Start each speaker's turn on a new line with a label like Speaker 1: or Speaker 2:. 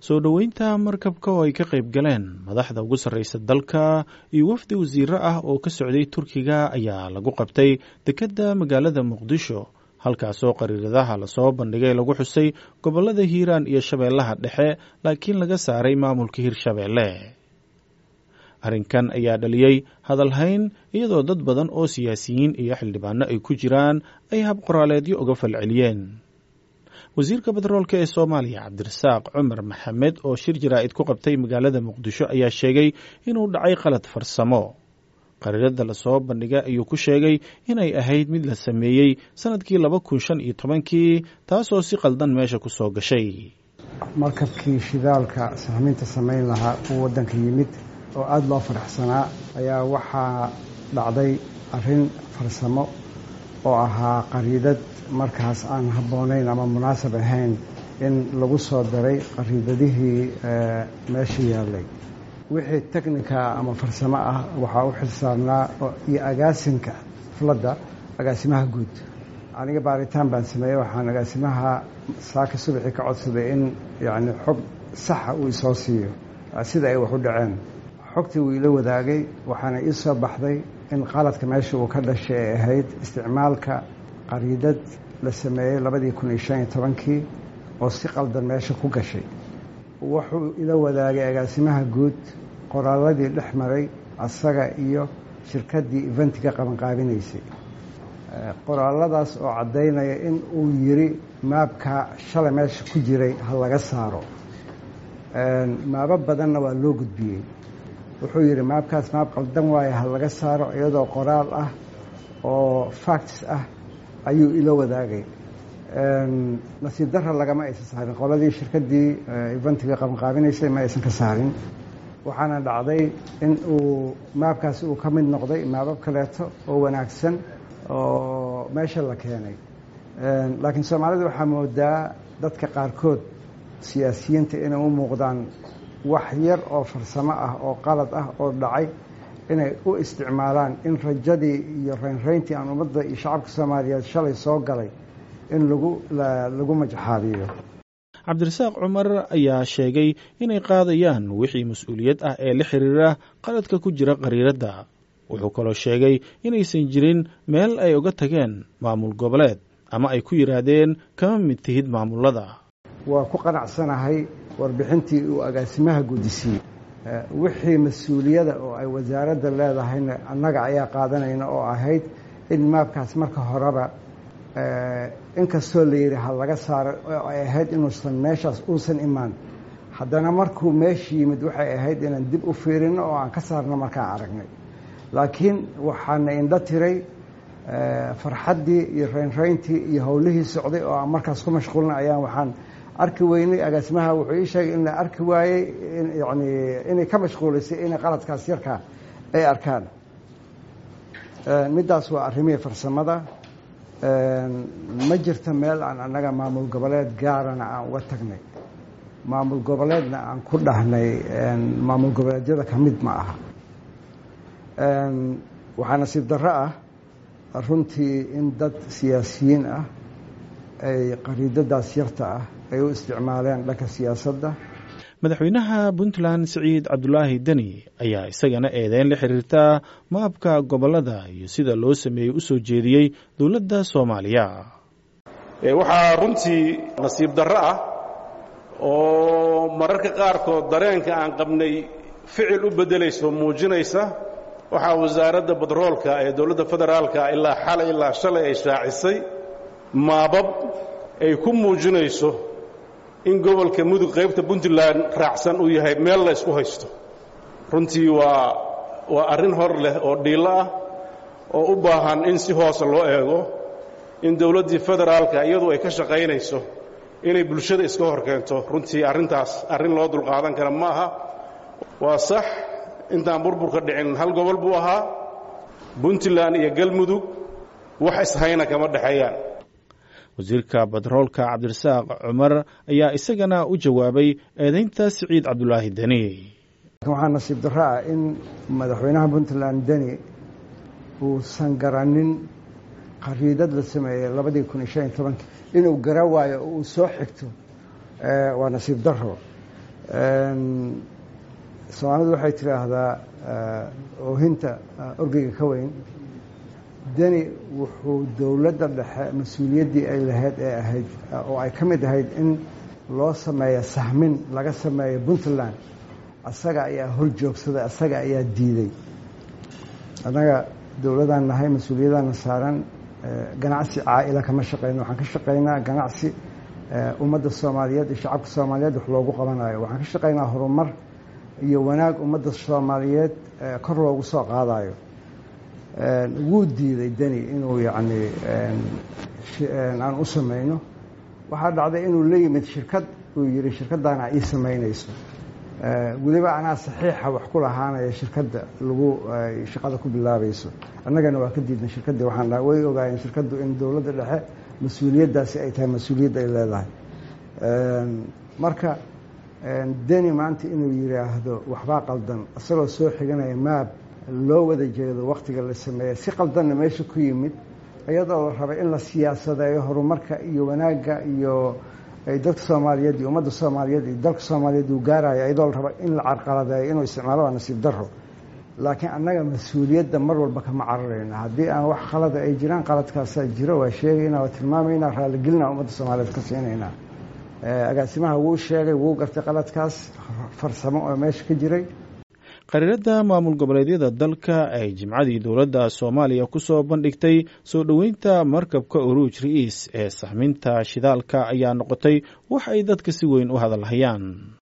Speaker 1: soo dhoweynta markabka oo ay ka qayb galeen madaxda ugu sarreysa dalka iyo wafdi wasiiro ah oo ka socday Turkiga ayaa lagu qabtay dekedda magaalada Muqdisho halkaasoo qariiradaha lasoo bandhigay lagu xusay gobollada Hiiraan iyo Shabeellaha Dhexe laakiin laga saaray maamulka Hirshabeelle. Arrinkan ayaa dhaliyay hadalhayn iyadoo dad badan oo siyaasiyiin iyo xildhibaano ay ku jiraan ay hab qoraaleedyo uga falceliyeen. wasiirka batroolka ee Soomaaliya Cabdirasaaq Cumar Maxamed oo shir jaraa'id ku qabtay magaalada Muqdisho ayaa sheegay inuu dhacay qalad farsamo. Qariirada la soo bandhigay ayuu ku sheegay inay ahayd mid la sameeyay sanadkii 2015 taasoo si qaldan meesha ku soo gashay.
Speaker 2: markabkii shidaalka sahminta sameyn lahaa uu wadanka yimid oo aad loo faraxsanaa ayaa waxaa dhacday arrin farsamo oo ahaa qariidad markaas aan habboonayn ama munaasab ahayn in lagu soo daray qariidadihii meesha yaallay. wixii teknika ama farsamo ah waxaa u xilsaarnaa iyo agaasinka xafladda agaasimaha guud. aniga baaritaan baan sameeyey, waxaan agaasimaha saaka subaxii ka codsaday in yacni xog saxa uu isoo siiyo sida ay wax u dhaceen. xogtii wuu ila wadaagay, waxaana ii soo baxday in qaladka meesha uu ka dhashay ay ahayd isticmaalka qariidad la sameeyey 2015 oo si qaldan meesha ku gashay. wuxuu ila wadaagay agaasimaha guud qoraaladii dhex maray asaga iyo shirkaddii eventiga qabanqaabinaysay. qoraaladaas oo caddaynaya in uu yidhi maabka shalay meesha ku jiray ha laga saaro. maabo badanna waa loo gudbiyey. wuxuu yidhi maabkaas maab qaldan waaye ha laga saaro, iyadoo qoraal ah oo facts ah ayuu ila wadaagay. nasiib darra lagama aysan saarin, qoladii shirkaddii eventiga qabanqaabinaysay ma aysan ka saarin. waxaana dhacday in uu maabkaasi uu ka mid noqday maabab kaleeto oo wanaagsan oo meesha la keenay. laakiin soomaalida waxaa moodaa dadka qaarkood siyaasiyiinta inay u muuqdaan wax yar oo farsamo ah oo qalad ah oo dhacay inay u isticmaalaan in rajadii iyo raynrayntii aan ummadda iyo shacabka Soomaaliyeed shalay soo galay in lagu majxaabiyo.
Speaker 1: Cabdirasaaq Cumar ayaa sheegay inay qaadayaan wixii mas'uuliyad ah ee la xiriira qaladka ku jira qariirada. wuxuu kaloo sheegay inaysan jirin meel ay uga tageen maamul goboleed ama ay ku yiraahdeen kama mid tihid maamulada.
Speaker 2: waa ku qanacsanahay warbixintii uu agaasimaha guudisiyey. wixii mas'uuliyada oo ay wasaaradda leedahayna annaga ayaa qaadanayna oo ahayd in maabkaas marka horeba inkastoo la yidhi ha laga saaro oo ay ahayd inuusan meeshaas uusan imaan, haddana markuu meesha yimid waxay ahayd inaan dib u fiirino oo aan ka saarno markaan aragnay. laakiin waxaana indho tiray farxaddii iyo raynrayntii iyo howlihii socday oo aan markaas ku mashquulna ayaan waxaan arki weynay. agaasimaha wuxuu ii sheegay in la arki waayey yani inay ka mashquulaysay inay qaladkaas yarkaa ay arkaan. middaas waa arrimihii farsamada. ma jirto meel aan annaga maamul goboleed gaarana aan uga tagnay. maamul goboleedna aan ku dhahnay maamul goboleedyada ka mid ma aha. waxaa nasiib darro ah runtii in dad siyaasiyiin ah ay qariidadaas yarta ah ay u isticmaaleen dhanka siyaasadda.
Speaker 1: madaxweynaha Puntland Siciid Cabdulaahi Deni ayaa isagana eedeyn la xiriirta maabka gobolada iyo sida loo sameeyey u soo jeediyey dowladda Soomaaliya.
Speaker 3: waxaa runtii nasiib darro ah oo mararka qaarkood dareenka aan qabnay ficil u beddelayso muujinaysa. waxaa wasaaradda batroolka ee dowladda federaalka ilaa shalay ay shaacisay maabab ay ku muujinayso in gobolka mudug qaybta Puntland raacsan uu yahay meel la isku haysto. runtii waa arrin hor leh oo dhiilo ah oo u baahan in si hoose loo eego, in dowladdii federaalka iyadu ay ka shaqaynayso inay bulshada iska hor keento. runtii arrintaas arrin loo dulqaadan kara ma aha. waa sax intaan burburka dhicin hal gobol buu ahaa. Puntland iyo Galmudug wax ishayna kama dhaxeeyaan.
Speaker 1: wasiirka batroolka Cabdirasaaq Cumar ayaa isagana u jawaabay eedeynta Siciid Cabdulaahi Deni.
Speaker 2: waxaa nasiib darro ah in madaxweynaha Puntland Deni uusan garanin qariidad la sameeyey 2015 inuu gara waayo oo uu soo xigto. waa nasiib darro. soomaalidu waxay tidhaahdaa oohinta orgeyga ka weyn. deni wuxuu dowladda dhexe mas-uuliyaddii ay lahayd ee ahayd oo ay ka mid ahayd in loo sameeyo sahmin laga sameeyo puntland, asaga ayaa hor joogsaday, asaga ayaa diiday. annaga dowladaan nahay, mas-uuliyadaana saaran. ganacsi caa'ila kama shaqeyno, waxaan ka shaqeynaa ganacsi ummadda soomaaliyeed iyo shacabka soomaaliyeed wax loogu qabanayo. waxaan ka shaqeynaa horumar iyo wanaag ummadda soomaaliyeed kor loogu soo qaadayo. wuu diiday deni inuu yacni aan u samayno. waxaa dhacday inuu la yimid shirkad, uu yidhi shirkaddaana ii samaynayso, weliba anaa saxiixa wax ku lahaanaya shirkadda lagu shaqada ku bilaabayso. annagana waa ka diidnay shirkaddii. waxaan dhahay way ogaayeen shirkaddu in dowladda dhexe mas-uuliyaddaasi ay tahay mas-uuliyadda ay leedahay. marka deni maanta inuu yidhaahdo waxbaa qaldan, isagoo soo xiganaya maab loo wada jeedo wakhtiga la sameeya, si qaldanna meesha ku yimid, iyadoo la rabay in la siyaasadeeyo horumarka iyo wanaagga iyo dadka soomaaliyeed iyo ummadda soomaaliyeed iyo dalka soomaaliyeed uu gaarayo, iyadoo la raba in la carqaladeeyo inuu isticmaalo. waa nasiib darro. laakiin annaga mas-uuliyadda mar walba kama cararayna. haddii aan wax khalada ay jiraan, qaladkaasaa jiro, waa sheegaynaa, waa tilmaamaynaa, raaligelinaa ummadda soomaaliyeed ka siinaynaa. agaasimaha wuu sheegay, wuu gartay qaladkaas farsamo oo meesha ka jiray.
Speaker 1: qariirada maamul goboleedyada dalka ay jimcadii dowladda soomaaliya ku soo bandhigtay soo dhoweynta markabka uruuj ra'iis ee saxminta shidaalka ayaa noqotay wax ay dadka si weyn u hadalhayaan.